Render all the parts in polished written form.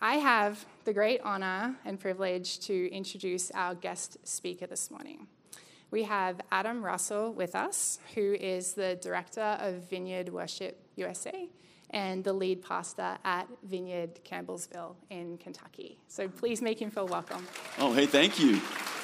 I have the great honor and privilege to introduce our guest speaker this morning. We have Adam Russell with us, who is the Director of Vineyard Worship USA and the lead pastor at Vineyard Campbellsville in Kentucky. So please make him feel welcome. Oh, hey, thank you.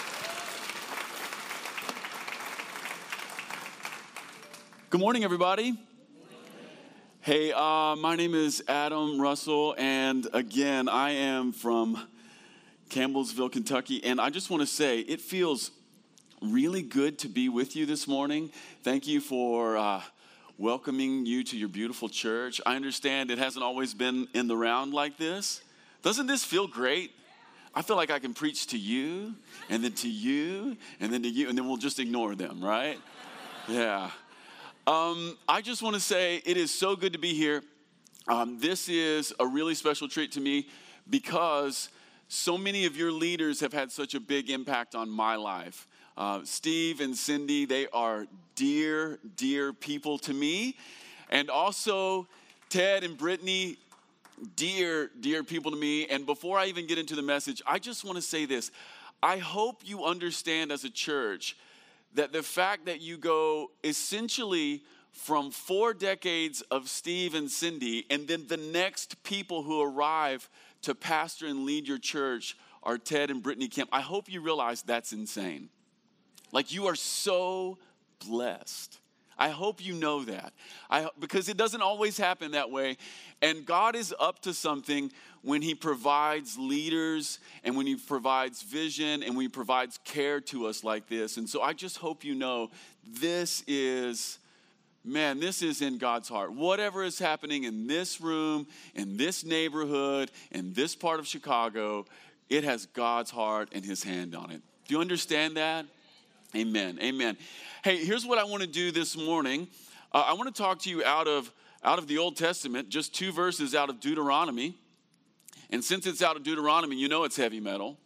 Good morning, everybody. Hey, my name is Adam Russell, and again, I am from Campbellsville, Kentucky, and I just want to say it feels really good to be with you this morning. Thank you for welcoming you to your beautiful church. I understand it hasn't always been in the round like this. Doesn't this feel great? I feel like I can preach to you, and then to you, and then to you, and then we'll just ignore them, right? Yeah. I just want to say it is so good to be here. This is a really special treat to me because so many of your leaders have had such a big impact on my life. Steve and Cindy, they are dear, dear people to me. And also Ted and Brittany, dear, dear people to me. And before I even get into the message, I just want to say this. I hope you understand as a church that the fact that you go essentially from 4 decades of Steve and Cindy, and then the next people who arrive to pastor and lead your church are Ted and Brittany Kemp. I hope you realize that's insane. Like, you are so blessed. I hope you know that. Because it doesn't always happen that way. And God is up to something when he provides leaders and when he provides vision and when he provides care to us like this. And so I just hope you know this is in God's heart. Whatever is happening in this room, in this neighborhood, in this part of Chicago, it has God's heart and his hand on it. Do you understand that? Amen. Amen. Hey, here's what I want to do this morning. I want to talk to you out of the Old Testament, just 2 verses out of Deuteronomy. And since it's out of Deuteronomy, you know it's heavy metal.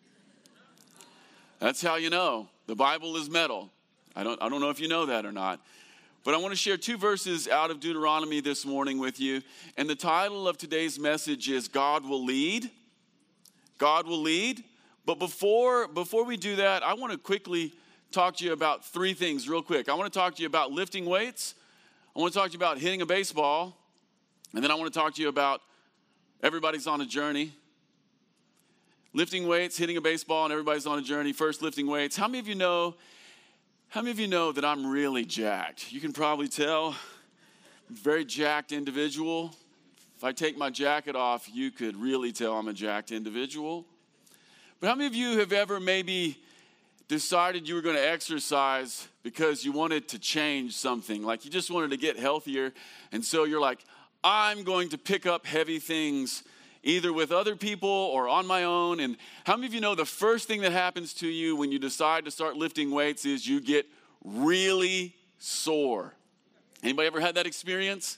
That's how you know. The Bible is metal. I don't know if you know that or not. But I want to share 2 verses out of Deuteronomy this morning with you. And the title of today's message is God Will Lead. God will lead. But before we do that, I want to quickly talk to you about 3 things real quick. I want to talk to you about lifting weights. I want to talk to you about hitting a baseball. And then I want to talk to you about everybody's on a journey. Lifting weights, hitting a baseball, and everybody's on a journey. First, lifting weights. How many of you know that I'm really jacked? You can probably tell. I'm a very jacked individual. If I take my jacket off, you could really tell I'm a jacked individual. But how many of you have ever maybe decided you were going to exercise because you wanted to change something? Like you just wanted to get healthier. And so you're like, I'm going to pick up heavy things either with other people or on my own. And how many of you know the first thing that happens to you when you decide to start lifting weights is you get really sore? Anybody ever had that experience?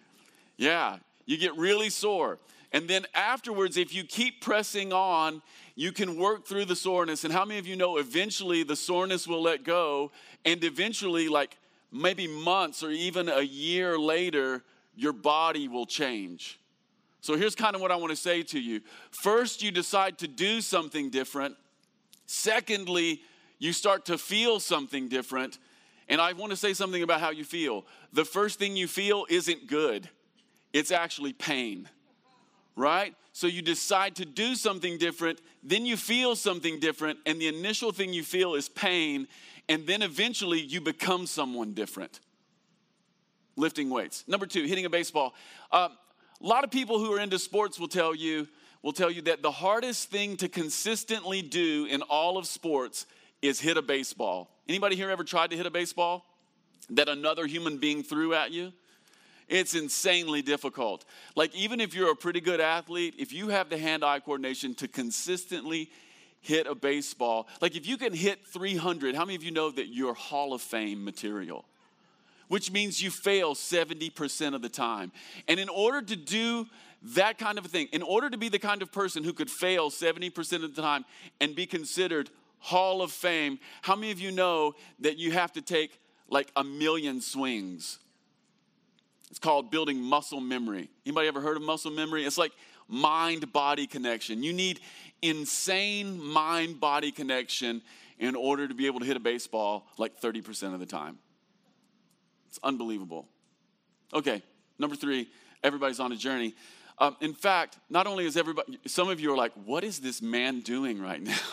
Yeah, you get really sore. And then afterwards, if you keep pressing on, you can work through the soreness. And how many of you know eventually the soreness will let go, and eventually, like maybe months or even a year later, your body will change? So here's kind of what I want to say to you. First, you decide to do something different. Secondly, you start to feel something different. And I want to say something about how you feel. The first thing you feel isn't good. It's actually pain. Right? So you decide to do something different, then you feel something different, and the initial thing you feel is pain, and then eventually you become someone different. Lifting weights. Number 2, hitting a baseball. A lot of people who are into sports will tell you that the hardest thing to consistently do in all of sports is hit a baseball. Anybody here ever tried to hit a baseball that another human being threw at you? It's insanely difficult. Like, even if you're a pretty good athlete, if you have the hand-eye coordination to consistently hit a baseball, like if you can hit 300, how many of you know that you're Hall of Fame material? Which means you fail 70% of the time. And in order to do that kind of a thing, in order to be the kind of person who could fail 70% of the time and be considered Hall of Fame, how many of you know that you have to take like 1 million swings? It's called building muscle memory. Anybody ever heard of muscle memory? It's like mind-body connection. You need insane mind-body connection in order to be able to hit a baseball like 30% of the time. It's unbelievable. Okay, number 3, everybody's on a journey. In fact, not only is everybody, some of you are like, what is this man doing right now?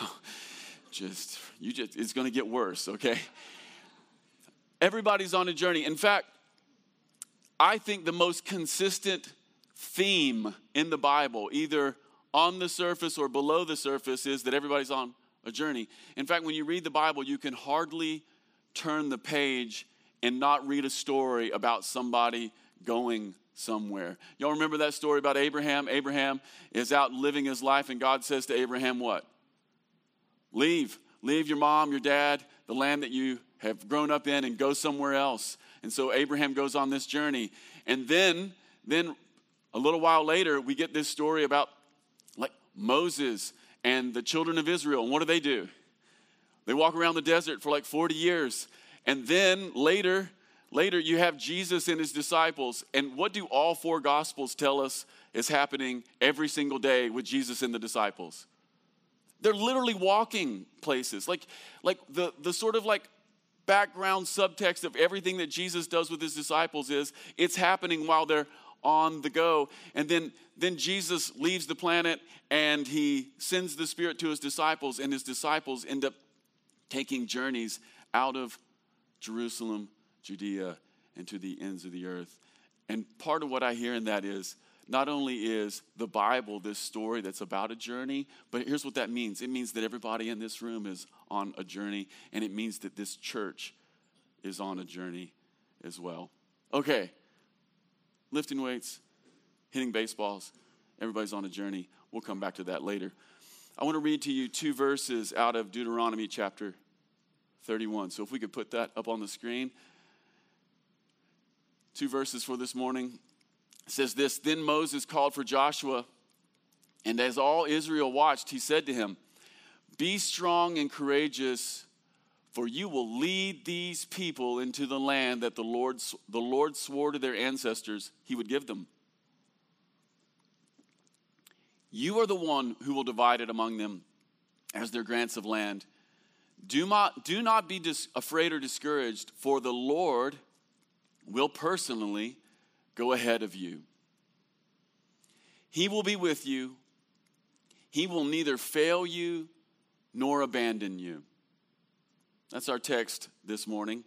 It's going to get worse, okay? Everybody's on a journey. In fact, I think the most consistent theme in the Bible, either on the surface or below the surface, is that everybody's on a journey. In fact, when you read the Bible, you can hardly turn the page and not read a story about somebody going somewhere. Y'all remember that story about Abraham? Abraham is out living his life, and God says to Abraham what? Leave your mom, your dad, the land that you have grown up in, and go somewhere else. And so Abraham goes on this journey. And then a little while later, we get this story about like Moses and the children of Israel. And what do? They walk around the desert for like 40 years. And then later you have Jesus and his disciples. And what do all 4 Gospels tell us is happening every single day with Jesus and the disciples? They're literally walking places. Like the sort of like background subtext of everything that Jesus does with his disciples is it's happening while they're on the go. And then Jesus leaves the planet and he sends the Spirit to his disciples, and his disciples end up taking journeys out of Jerusalem, Judea, and to the ends of the earth. And part of what I hear in that is not only is the Bible this story that's about a journey, but here's what that means. It means that everybody in this room is on a journey, and it means that this church is on a journey as well. Okay, lifting weights, hitting baseballs, everybody's on a journey. We'll come back to that later. I want to read to you 2 verses out of Deuteronomy chapter 31. So if we could put that up on the screen. 2 verses for this morning. It says this: Then Moses called for Joshua, and as all Israel watched, he said to him, "Be strong and courageous, for you will lead these people into the land that the Lord swore to their ancestors he would give them. You are the one who will divide it among them as their grants of land. Do not be afraid or discouraged, for the Lord will personally go ahead of you. He will be with you. He will neither fail you nor abandon you." That's our text this morning.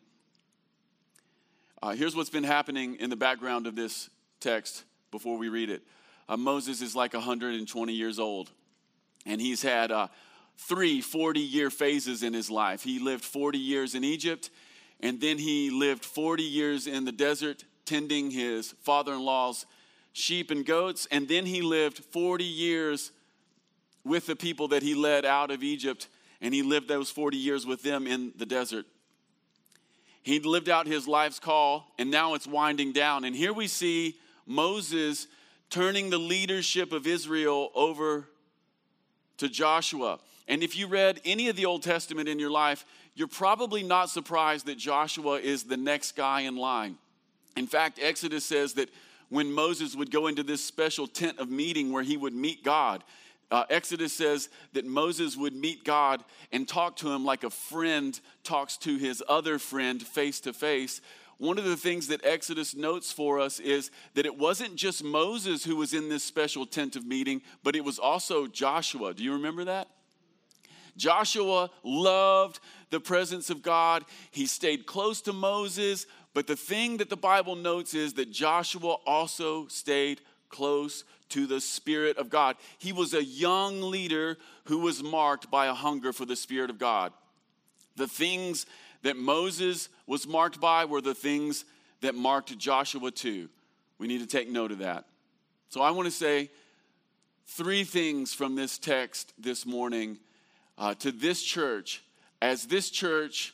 Here's what's been happening in the background of this text before we read it. Moses is like 120 years old, and he's had 3 40-year phases in his life. He lived 40 years in Egypt, and then he lived 40 years in the desert tending his father-in-law's sheep and goats, and then he lived 40 years with the people that he led out of Egypt, and he lived those 40 years with them in the desert. He'd lived out his life's call, and now it's winding down. And here we see Moses turning the leadership of Israel over to Joshua. And if you read any of the Old Testament in your life, you're probably not surprised that Joshua is the next guy in line. In fact, Exodus says that when Moses would go into this special tent of meeting where he would meet God, Exodus says that Moses would meet God and talk to him like a friend talks to his other friend face to face. One of the things that Exodus notes for us is that it wasn't just Moses who was in this special tent of meeting, but it was also Joshua. Do you remember that? Joshua loved the presence of God. He stayed close to Moses, but the thing that the Bible notes is that Joshua also stayed close to the Spirit of God. He was a young leader who was marked by a hunger for the Spirit of God. The things that Moses was marked by were the things that marked Joshua too. We need to take note of that. So I want to say 3 things from this text this morning to this church, as this church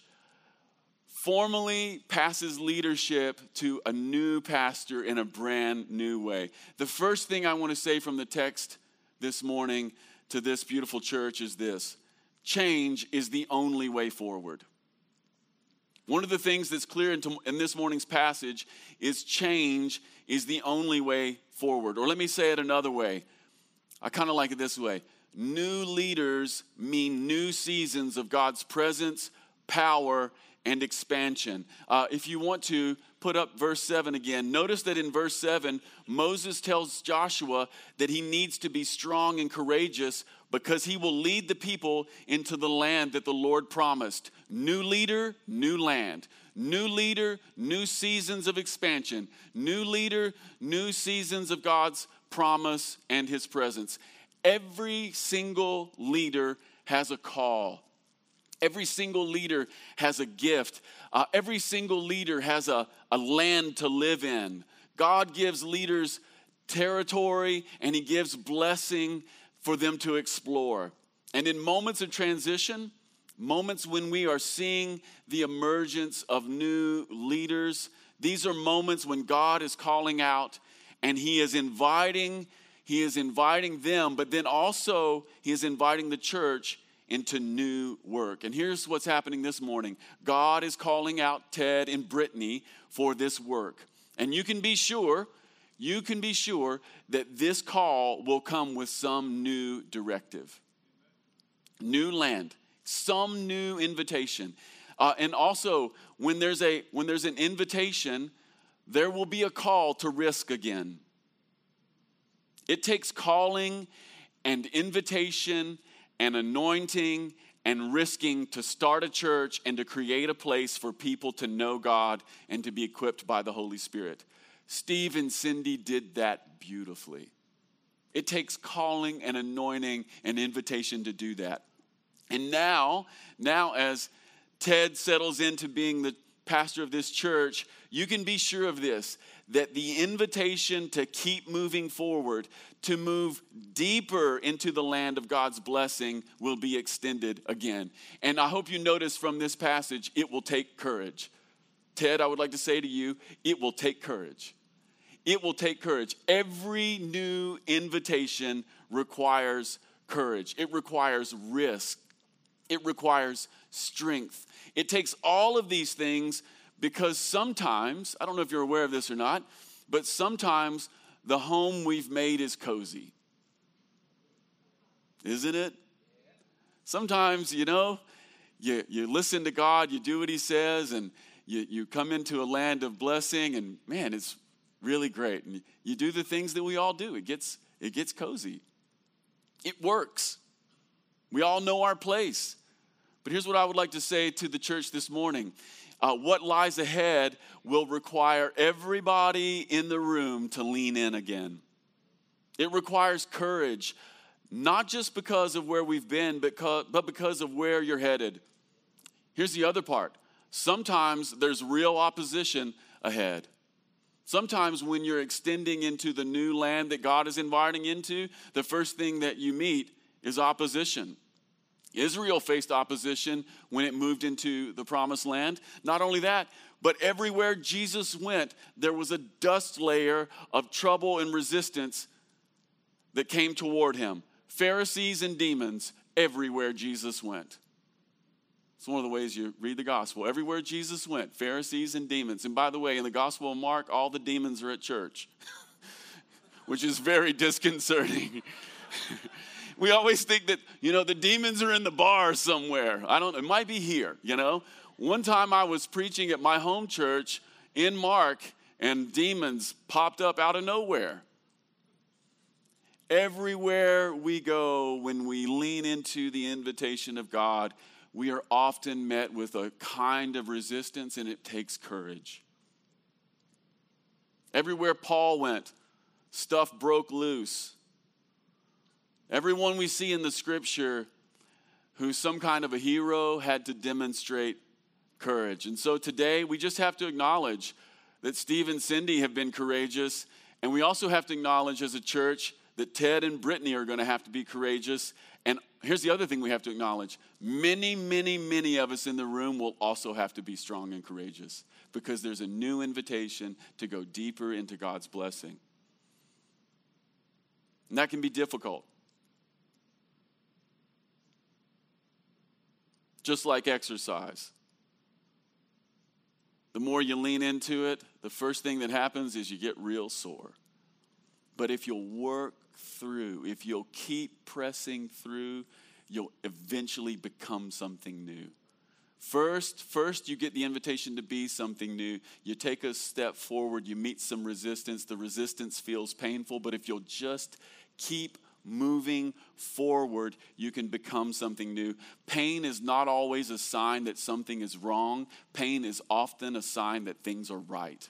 formally passes leadership to a new pastor in a brand new way. The first thing I want to say from the text this morning to this beautiful church is this: change is the only way forward. One of the things that's clear in this morning's passage is change is the only way forward. Or let me say it another way. I kind of like it this way. New leaders mean new seasons of God's presence, power, and expansion. If you want to put up verse 7 again, notice that in verse 7, Moses tells Joshua that he needs to be strong and courageous because he will lead the people into the land that the Lord promised. New leader, new land. New leader, new seasons of expansion. New leader, new seasons of God's promise and his presence. Every single leader has a call. Every single leader has a gift. Every single leader has a land to live in. God gives leaders territory and he gives blessing for them to explore. And in moments of transition, moments when we are seeing the emergence of new leaders, these are moments when God is calling out and he is inviting them, but then also he is inviting the church into new work. And here's what's happening this morning. God is calling out Ted and Brittany for this work. And you can be sure that this call will come with some new directive. New land, some new invitation. And also, when there's an invitation, there will be a call to risk again. It takes calling and invitation and anointing and risking to start a church and to create a place for people to know God and to be equipped by the Holy Spirit. Steve and Cindy did that beautifully. It takes calling and anointing and invitation to do that. And now as Ted settles into being the pastor of this church, you can be sure of this, that the invitation to keep moving forward, to move deeper into the land of God's blessing will be extended again. And I hope you notice from this passage, it will take courage. Ted, I would like to say to you, it will take courage. It will take courage. Every new invitation requires courage. It requires risk. It requires strength. It takes all of these things because sometimes, I don't know if you're aware of this or not, but sometimes the home we've made is cozy. Isn't it? Sometimes, you listen to God, you do what he says, and you come into a land of blessing, and man, it's really great. And you do the things that we all do. It gets cozy. It works. We all know our place. But here's what I would like to say to the church this morning. What lies ahead will require everybody in the room to lean in again. It requires courage, not just because of where we've been, but because of where you're headed. Here's the other part. Sometimes there's real opposition ahead. Sometimes when you're extending into the new land that God is inviting into, the first thing that you meet is opposition. Israel faced opposition when it moved into the promised land. Not only that, but everywhere Jesus went, there was a dust layer of trouble and resistance that came toward him. Pharisees and demons everywhere Jesus went. It's one of the ways you read the gospel. Everywhere Jesus went, Pharisees and demons. And by the way, in the Gospel of Mark, all the demons are at church, which is very disconcerting. We always think that, the demons are in the bar somewhere. It might be here, One time I was preaching at my home church in Mark, and demons popped up out of nowhere. Everywhere we go, when we lean into the invitation of God, we are often met with a kind of resistance, and it takes courage. Everywhere Paul went, stuff broke loose. Everyone we see in the scripture who's some kind of a hero had to demonstrate courage. And so today we just have to acknowledge that Steve and Cindy have been courageous. And we also have to acknowledge as a church that Ted and Brittany are going to have to be courageous. And here's the other thing we have to acknowledge. Many, many, many of us in the room will also have to be strong and courageous because there's a new invitation to go deeper into God's blessing. And that can be difficult. Just like exercise. The more you lean into it, the first thing that happens is you get real sore. But if you'll work through, if you'll keep pressing through, you'll eventually become something new. First, you get the invitation to be something new. You take a step forward, you meet some resistance. The resistance feels painful, but if you'll just keep moving forward, you can become something new. Pain is not always a sign that something is wrong. Pain is often a sign that things are right.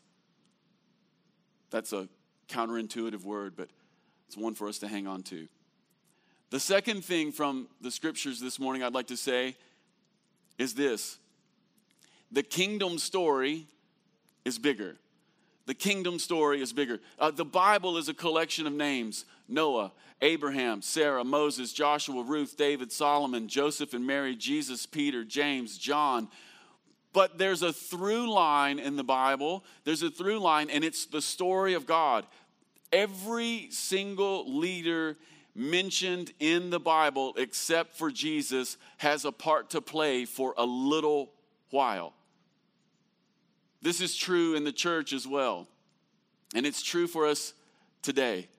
That's a counterintuitive word, but it's one for us to hang on to. The second thing from the scriptures this morning I'd like to say is this: the kingdom story is bigger. The kingdom story is bigger. The Bible is a collection of names: Noah, Abraham, Sarah, Moses, Joshua, Ruth, David, Solomon, Joseph and Mary, Jesus, Peter, James, John. But there's a through line in the Bible. There's a through line, and it's the story of God. Every single leader mentioned in the Bible, except for Jesus, has a part to play for a little while. This is true in the church as well. And it's true for us today.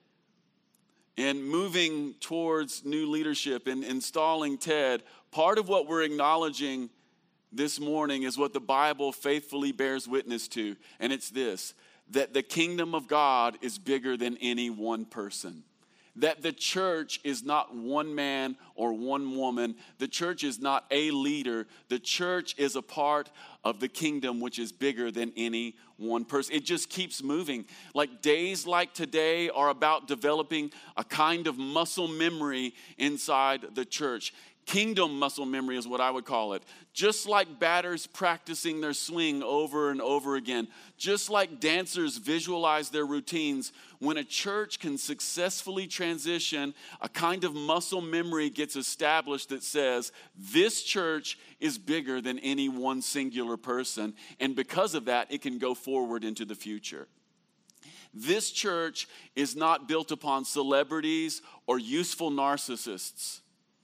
In moving towards new leadership and installing Ted, part of what we're acknowledging this morning is what the Bible faithfully bears witness to. And it's this: that the kingdom of God is bigger than any one person. That the church is not one man or one woman. The church is not a leader. The church is a part of the kingdom, which is bigger than any one person. It just keeps moving. Like days like today are about developing a kind of muscle memory inside the church. Kingdom muscle memory is what I would call it. Just like batters practicing their swing over and over again. Just like dancers visualize their routines. When a church can successfully transition, a kind of muscle memory gets established that says, this church is bigger than any one singular person. And because of that, it can go forward into the future. This church is not built upon celebrities or useful narcissists.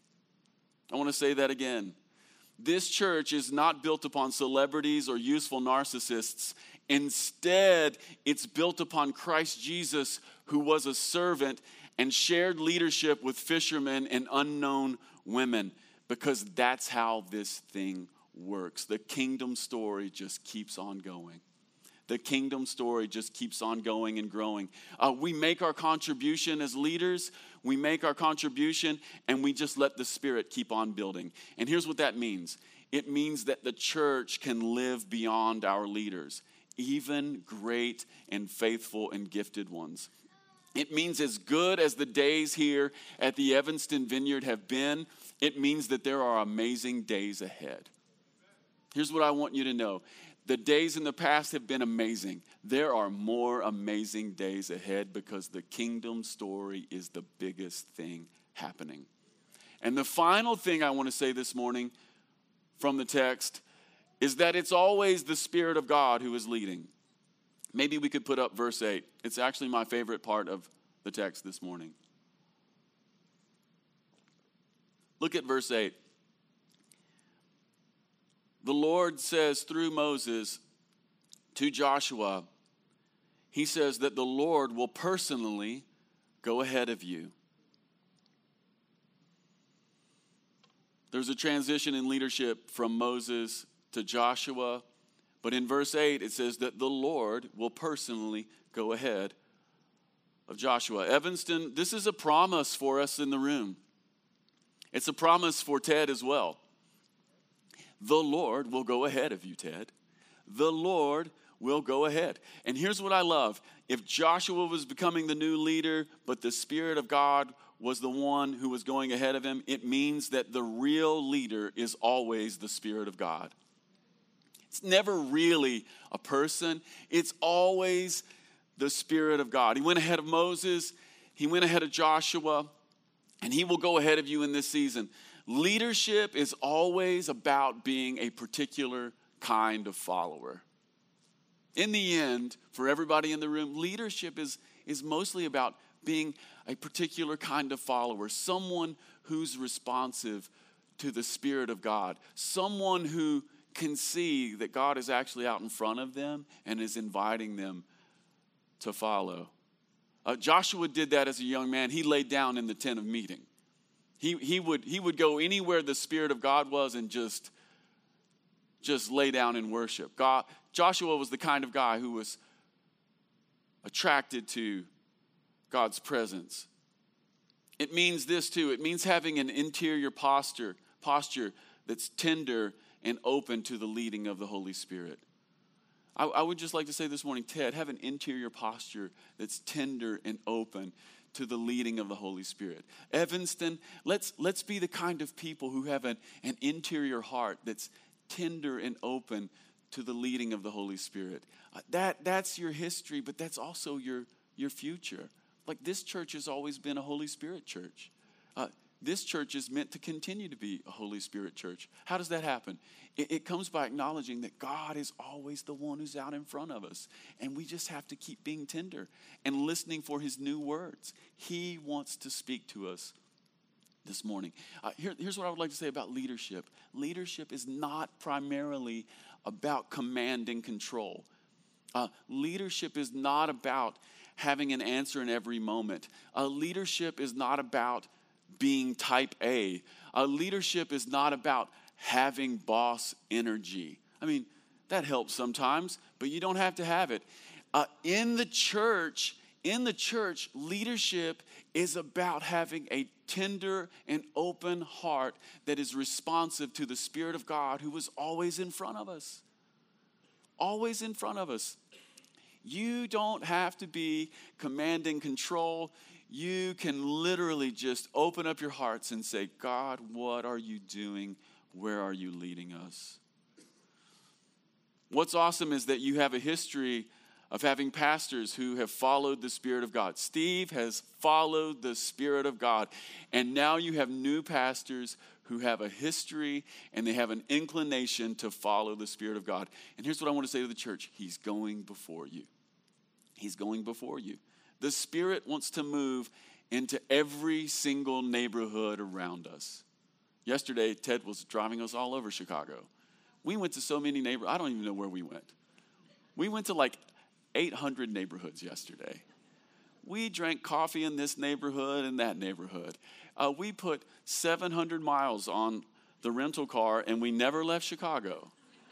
I want to say that again. This church is not built upon celebrities or useful narcissists. Instead, it's built upon Christ Jesus, who was a servant and shared leadership with fishermen and unknown women, because that's how this thing works. The kingdom story just keeps on going. The kingdom story just keeps on going and growing. We make our contribution as leaders. We make our contribution and we just let the Spirit keep on building. And here's what that means. It means that the church can live beyond our leaders, even great and faithful and gifted ones. It means as good as the days here at the Evanston Vineyard have been, it means that there are amazing days ahead. Here's what I want you to know. The days in the past have been amazing. There are more amazing days ahead because the kingdom story is the biggest thing happening. And the final thing I want to say this morning from the text is that it's always the Spirit of God who is leading. Maybe we could put up verse 8. It's actually my favorite part of the text this morning. Look at verse 8. The Lord says through Moses to Joshua, he says that the Lord will personally go ahead of you. There's a transition in leadership from Moses to Joshua, but in verse 8 it says that the Lord will personally go ahead of Joshua. Evanston, this is a promise for us in the room. It's a promise for Ted as well. The Lord will go ahead of you, Ted. The Lord will go ahead. And here's what I love. If Joshua was becoming the new leader, but the Spirit of God was the one who was going ahead of him, it means that the real leader is always the Spirit of God. It's never really a person. It's always the Spirit of God. He went ahead of Moses. He went ahead of Joshua. And he will go ahead of you in this season. Leadership is always about being a particular kind of follower. In the end, for everybody in the room, leadership is mostly about being a particular kind of follower, someone who's responsive to the Spirit of God, someone who can see that God is actually out in front of them and is inviting them to follow. Joshua did that as a young man. He laid down in the tent of meeting. He would go anywhere the Spirit of God was and just lay down and worship. Joshua was the kind of guy who was attracted to God's presence. It means this too. It means having an interior posture that's tender and open to the leading of the Holy Spirit. I would just like to say this morning, Ted, have an interior posture that's tender and open to the leading of the Holy Spirit. Evanston, let's be the kind of people who have an interior heart that's tender and open to the leading of the Holy Spirit. That's your history, but that's also your future. Like, this church has always been a Holy Spirit church. This church is meant to continue to be a Holy Spirit church. How does that happen? It comes by acknowledging that God is always the one who's out in front of us. And we just have to keep being tender and listening for his new words. He wants to speak to us this morning. Here's what I would like to say about leadership. Leadership is not primarily about command and control. Leadership is not about having an answer in every moment. Leadership is not about being type A. Leadership is not about having boss energy. I mean, that helps sometimes, but you don't have to have it. In the church, leadership is about having a tender and open heart that is responsive to the Spirit of God, who is always in front of us. Always in front of us. You don't have to be command and control. You can literally just open up your hearts and say, God, what are you doing? Where are you leading us? What's awesome is that you have a history of having pastors who have followed the Spirit of God. Steve has followed the Spirit of God. And now you have new pastors who have a history and they have an inclination to follow the Spirit of God. And here's what I want to say to the church. He's going before you. He's going before you. The Spirit wants to move into every single neighborhood around us. Yesterday, Ted was driving us all over Chicago. We went to so many neighborhoods. I don't even know where we went. We went to like 800 neighborhoods yesterday. We drank coffee in this neighborhood and that neighborhood. We put 700 miles on the rental car, and we never left Chicago.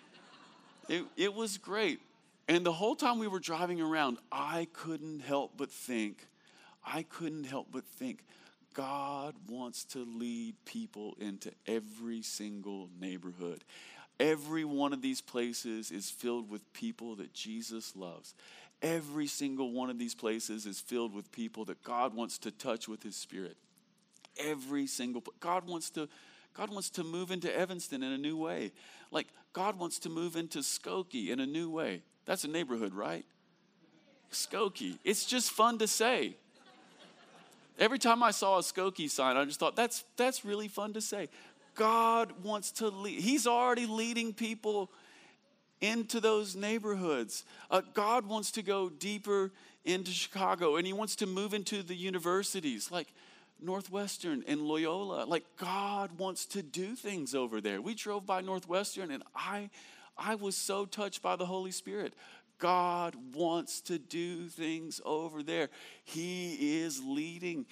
It was great. And the whole time we were driving around, I couldn't help but think, God wants to lead people into every single neighborhood. Every one of these places is filled with people that Jesus loves. Every single one of these places is filled with people that God wants to touch with his Spirit. Every single God wants to move into Evanston in a new way. Like, God wants to move into Skokie in a new way. That's a neighborhood, right? Skokie. It's just fun to say. Every time I saw a Skokie sign, I just thought, that's really fun to say. God wants to lead. He's already leading people into those neighborhoods. God wants to go deeper into Chicago, and he wants to move into the universities like Northwestern and Loyola. Like, God wants to do things over there. We drove by Northwestern, and I was so touched by the Holy Spirit. God wants to do things over there. He is leading.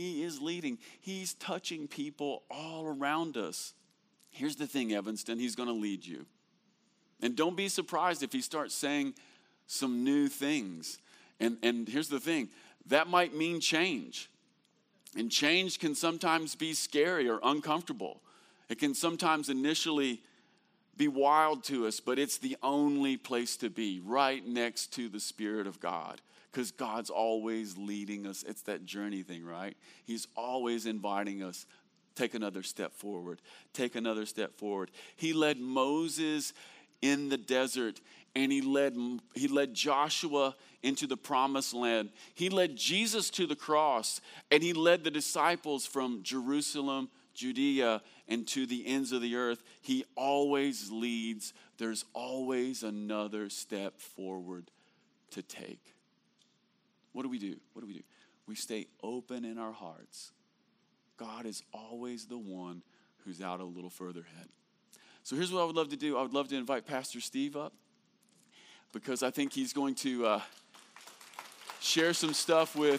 He's touching people all around us. Here's the thing, Evanston. He's going to lead you. And don't be surprised if he starts saying some new things. And here's the thing. That might mean change. And change can sometimes be scary or uncomfortable. It can sometimes initially be wild to us, but it's the only place to be, right next to the Spirit of God, because God's always leading us. It's that journey thing, right? He's always inviting us, take another step forward, take another step forward. He led Moses in the desert, and he led Joshua into the promised land. He led Jesus to the cross, and he led the disciples from Jerusalem, Judea, and to the ends of the earth. He always leads. There's always another step forward to take. What do we do? We stay open in our hearts. God is always the one who's out a little further ahead. So here's what I would love to do. I would love to invite Pastor Steve up, because I think he's going to share some stuff with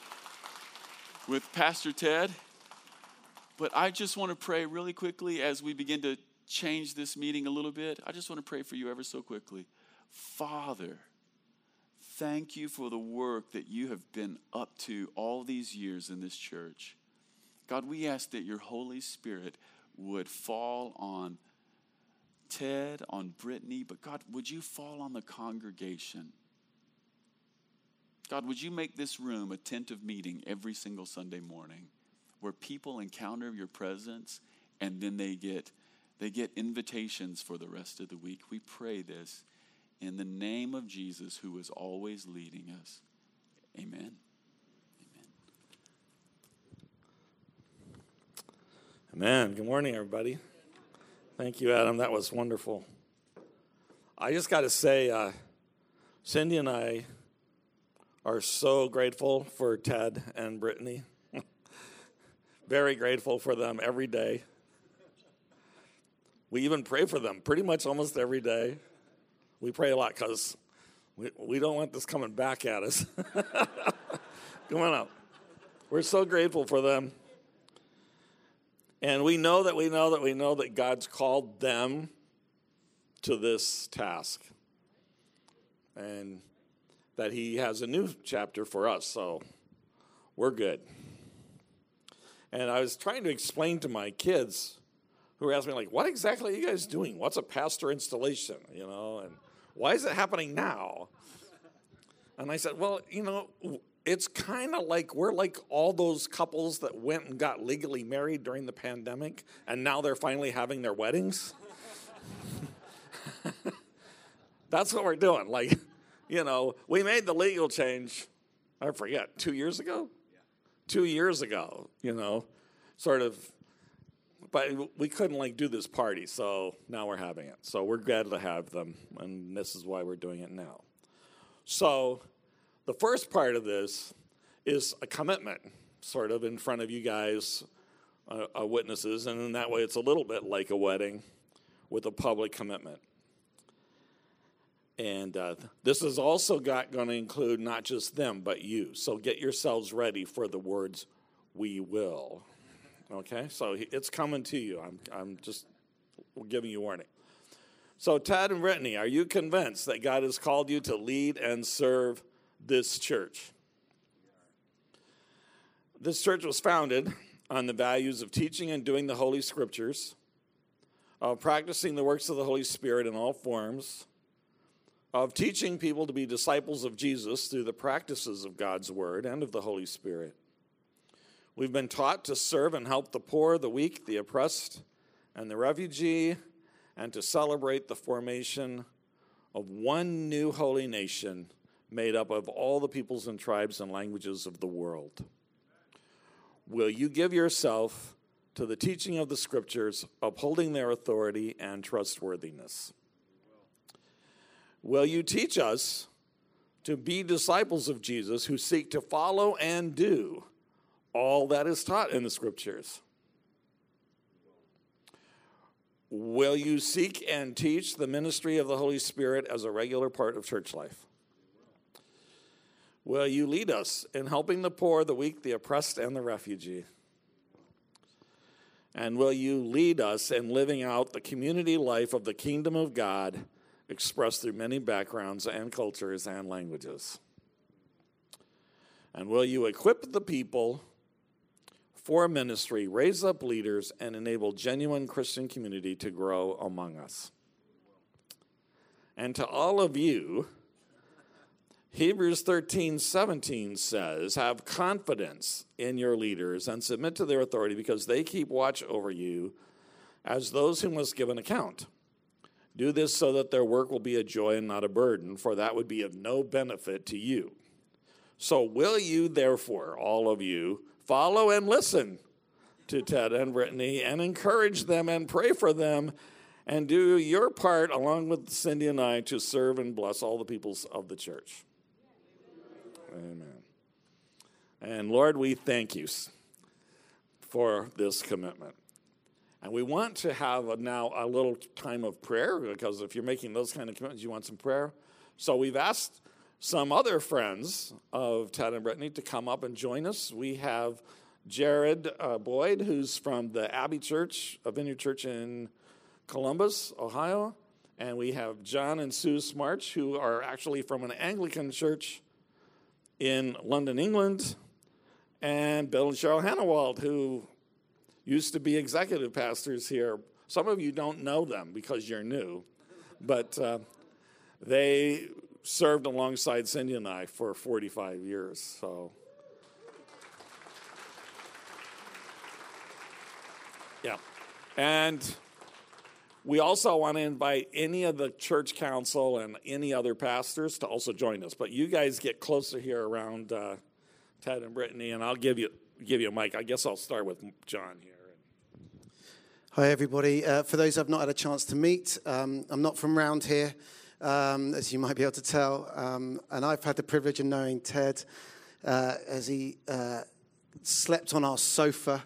Pastor Ted. But I just want to pray really quickly as we begin to change this meeting a little bit. I just want to pray for you ever so quickly. Father, thank you for the work that you have been up to all these years in this church. God, we ask that your Holy Spirit would fall on Ted, on Brittany, but God, would you fall on the congregation? God, would you make this room a tent of meeting every single Sunday morning where people encounter your presence and then they get invitations for the rest of the week? We pray this in the name of Jesus, who is always leading us. Amen. Amen. Good morning, everybody. Thank you, Adam. That was wonderful. I just got to say, Cindy and I are so grateful for Ted and Brittany. Very grateful for them every day. We even pray for them pretty much almost every day. We pray a lot because we don't want this coming back at us. Come on up. We're so grateful for them. And we know that God's called them to this task. And that he has a new chapter for us, so we're good. And I was trying to explain to my kids who were asking me, like, what exactly are you guys doing? What's a pastor installation, and why is it happening now? And I said, well, it's kind of like we're like all those couples that went and got legally married during the pandemic, and now they're finally having their weddings. That's what we're doing. Like, we made the legal change, I forget, 2 years ago? Yeah. 2 years ago, sort of. But we couldn't, do this party, so now we're having it. So we're glad to have them, and this is why we're doing it now. So the first part of this is a commitment, sort of, in front of you guys, witnesses, and in that way it's a little bit like a wedding with a public commitment. And this is also going to include not just them, but you. So get yourselves ready for the words, we will. Okay? So it's coming to you. I'm just giving you warning. So Ted and Brittany, are you convinced that God has called you to lead and serve this church? This church was founded on the values of teaching and doing the Holy Scriptures, of practicing the works of the Holy Spirit in all forms, of teaching people to be disciples of Jesus through the practices of God's Word and of the Holy Spirit. We've been taught to serve and help the poor, the weak, the oppressed, and the refugee, and to celebrate the formation of one new holy nation made up of all the peoples and tribes and languages of the world. Will you give yourself to the teaching of the Scriptures, upholding their authority and trustworthiness? Will you teach us to be disciples of Jesus who seek to follow and do all that is taught in the Scriptures? Will you seek and teach the ministry of the Holy Spirit as a regular part of church life? Will you lead us in helping the poor, the weak, the oppressed, and the refugee? And will you lead us in living out the community life of the kingdom of God expressed through many backgrounds and cultures and languages? And will you equip the people for ministry, raise up leaders, and enable genuine Christian community to grow among us? And to all of you, Hebrews 13:17 says, have confidence in your leaders and submit to their authority because they keep watch over you as those who must give an account. Do this so that their work will be a joy and not a burden, for that would be of no benefit to you. So will you, therefore, all of you, follow and listen to Ted and Brittany and encourage them and pray for them and do your part, along with Cindy and I, to serve and bless all the peoples of the church? Amen. And Lord, we thank you for this commitment. And we want to have now a little time of prayer, because if you're making those kind of commitments, you want some prayer. So we've asked some other friends of Ted and Brittany to come up and join us. We have Jared Boyd, who's from the Abbey Church, a Vineyard Church in Columbus, Ohio. And we have John and Sue Smarch, who are actually from an Anglican church in London, England. And Bill and Cheryl Hannawald, who used to be executive pastors here. Some of you don't know them because you're new, but they served alongside Cindy and I for 45 years. So, yeah. And we also want to invite any of the church council and any other pastors to also join us. But you guys get closer here around Ted and Brittany, and I'll give you a mic. I guess I'll start with John here. Hi, everybody. For those I've not had a chance to meet, I'm not from around here, as you might be able to tell. And I've had the privilege of knowing Ted as he slept on our sofa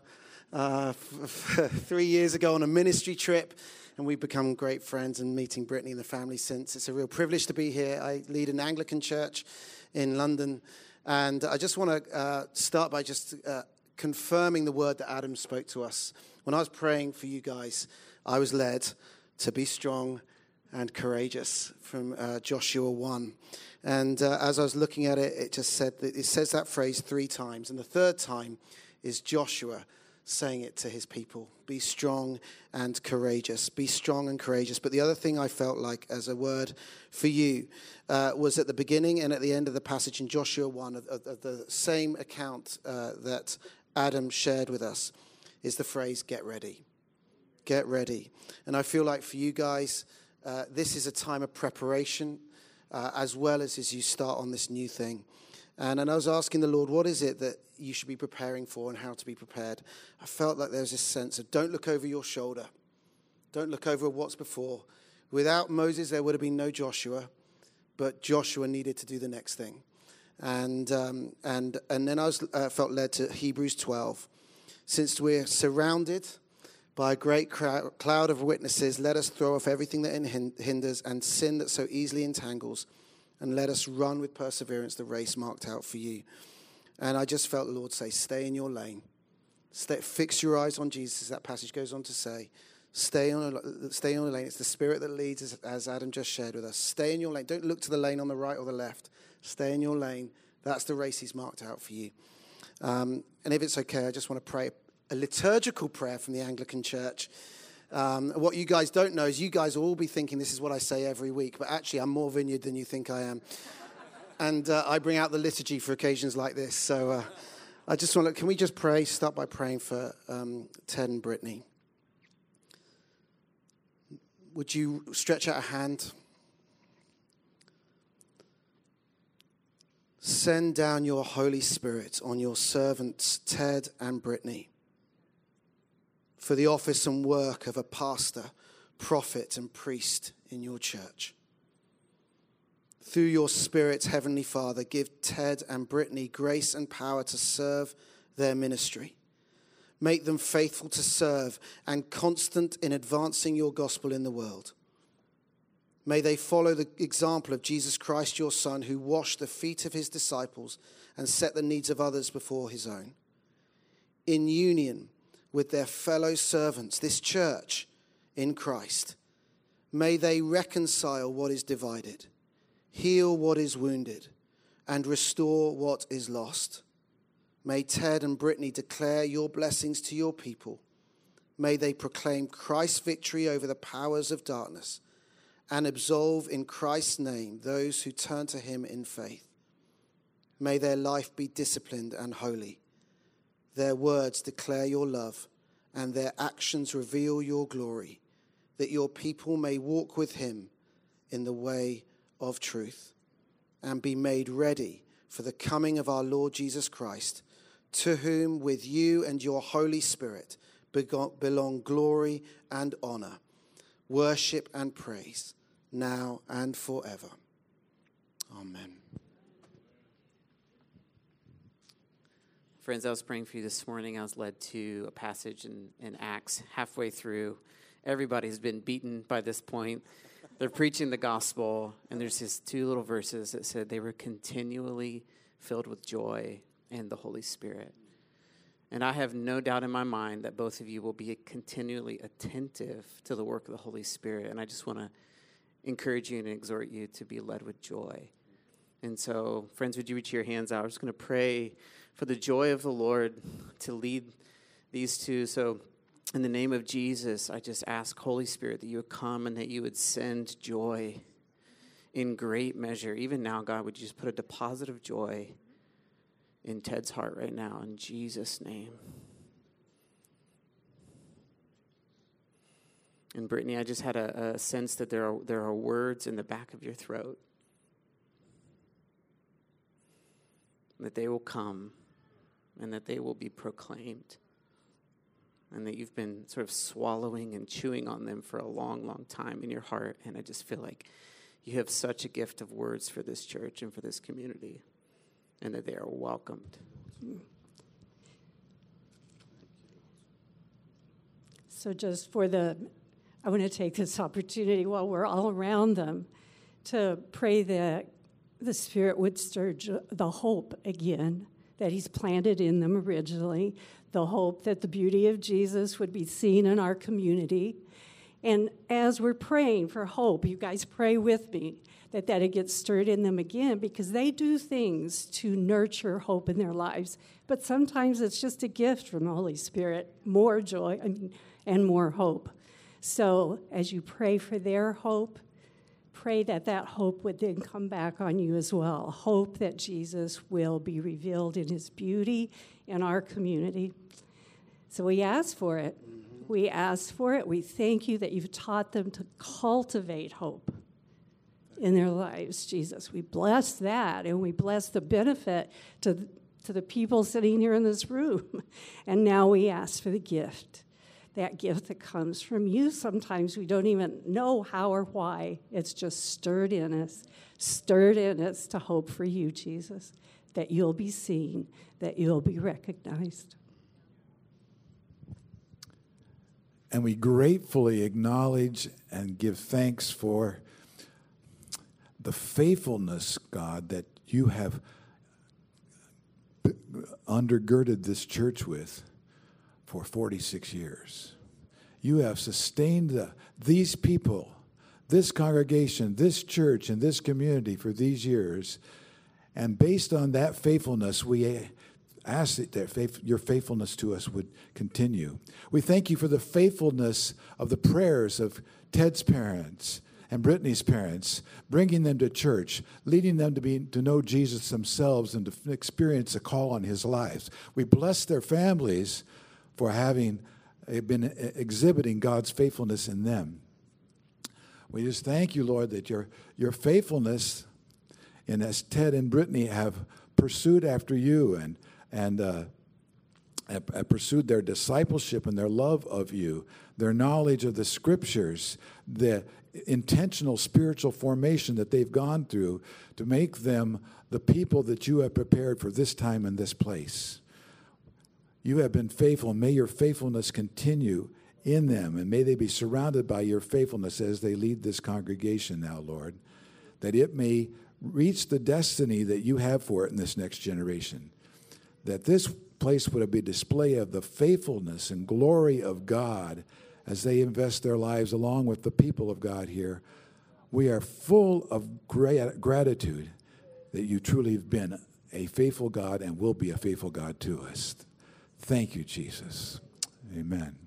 3 years ago on a ministry trip. And we've become great friends, and meeting Brittany and the family since. It's a real privilege to be here. I lead an Anglican church in London. And I just want to start by just confirming the word that Adam spoke to us. When I was praying for you guys, I was led to be strong and courageous from Joshua 1. And as I was looking at it, it just said that it says that phrase 3 times. And the third time is Joshua saying it to his people. Be strong and courageous. Be strong and courageous. But the other thing I felt like as a word for you was at the beginning and at the end of the passage in Joshua 1 of the same account that Adam shared with us is the phrase, get ready. Get ready. And I feel like for you guys, this is a time of preparation as well as you start on this new thing. And I was asking the Lord, what is it that you should be preparing for and how to be prepared? I felt like there was this sense of don't look over your shoulder. Don't look over what's before. Without Moses, there would have been no Joshua, but Joshua needed to do the next thing. And then I felt led to Hebrews 12. Since we're surrounded by a great cloud of witnesses, let us throw off everything that hinders and sin that so easily entangles, and let us run with perseverance the race marked out for you. And I just felt the Lord say, stay in your lane. Fix your eyes on Jesus, as that passage goes on to say. Stay on the lane. It's the Spirit that leads, as Adam just shared with us. Stay in your lane. Don't look to the lane on the right or the left. Stay in your lane. That's the race he's marked out for you. And if it's okay, I just want to pray a liturgical prayer from the Anglican Church. What you guys don't know is you guys will all be thinking this is what I say every week, but actually I'm more Vineyard than you think I am. And I bring out the liturgy for occasions like this. So I just want to, can we just pray, start by praying for Ted and Brittany. Would you stretch out a hand? Send down your Holy Spirit on your servants, Ted and Brittany, for the office and work of a pastor, prophet, and priest in your church. Through your Spirit, Heavenly Father, give Ted and Brittany grace and power to serve their ministry. Make them faithful to serve and constant in advancing your gospel in the world. May they follow the example of Jesus Christ, your Son, who washed the feet of his disciples and set the needs of others before his own. In union with their fellow servants, this church in Christ, may they reconcile what is divided, heal what is wounded, and restore what is lost. May Ted and Brittany declare your blessings to your people. May they proclaim Christ's victory over the powers of darkness and absolve in Christ's name those who turn to him in faith. May their life be disciplined and holy. Their words declare your love, and their actions reveal your glory, that your people may walk with him in the way of truth and be made ready for the coming of our Lord Jesus Christ, to whom with you and your Holy Spirit belong glory and honor, worship and praise, now and forever. Amen. Friends, I was praying for you this morning. I was led to a passage in Acts halfway through. Everybody's been beaten by this point. they're preaching the gospel, and there's these two little verses that said they were continually filled with joy and the Holy Spirit. And I have no doubt in my mind that both of you will be continually attentive to the work of the Holy Spirit. And I just want to encourage you and exhort you to be led with joy. And so, friends, would you reach your hands out? I'm just going to pray for the joy of the Lord to lead these two. So in the name of Jesus, I just ask, Holy Spirit, that you would come and that you would send joy in great measure. Even now, God, would you just put a deposit of joy in Ted's heart right now, in Jesus' name. And Brittany, I just had a sense that there are words in the back of your throat, that they will come and that they will be proclaimed, and that you've been sort of swallowing and chewing on them for a long, long time in your heart. And I just feel like you have such a gift of words for this church and for this community, and that they are welcomed. So I want to take this opportunity while we're all around them to pray that the Spirit would stir the hope again that he's planted in them originally, the hope that the beauty of Jesus would be seen in our community. And as we're praying for hope, you guys pray with me that it gets stirred in them again, because they do things to nurture hope in their lives. But sometimes it's just a gift from the Holy Spirit, more joy and more hope. So as you pray for their hope, pray that hope would then come back on you as well. Hope that Jesus will be revealed in his beauty in our community. So we ask for it. We ask for it. We thank you that you've taught them to cultivate hope in their lives, Jesus. We bless that, and we bless the benefit to the people sitting here in this room. And now we ask for the gift. That gift that comes from you. Sometimes we don't even know how or why. It's just stirred in us to hope for you, Jesus, that you'll be seen, that you'll be recognized. And we gratefully acknowledge and give thanks for the faithfulness, God, that you have undergirded this church with for 46 years. You have sustained these people, this congregation, this church, and this community for these years. And based on that faithfulness, we ask that your faithfulness to us would continue. We thank you for the faithfulness of the prayers of Ted's parents and Brittany's parents, bringing them to church, leading them to know Jesus themselves and to experience a call on his lives. We bless their families for having been exhibiting God's faithfulness in them. We just thank you, Lord, that your faithfulness, and as Ted and Brittany have pursued after you and have pursued their discipleship and their love of you, their knowledge of the Scriptures, the intentional spiritual formation that they've gone through to make them the people that you have prepared for this time and this place. You have been faithful, and may your faithfulness continue in them, and may they be surrounded by your faithfulness as they lead this congregation now, Lord, that it may reach the destiny that you have for it in this next generation, that this place would be a display of the faithfulness and glory of God as they invest their lives along with the people of God here. We are full of gratitude that you truly have been a faithful God and will be a faithful God to us. Thank you, Jesus. Amen.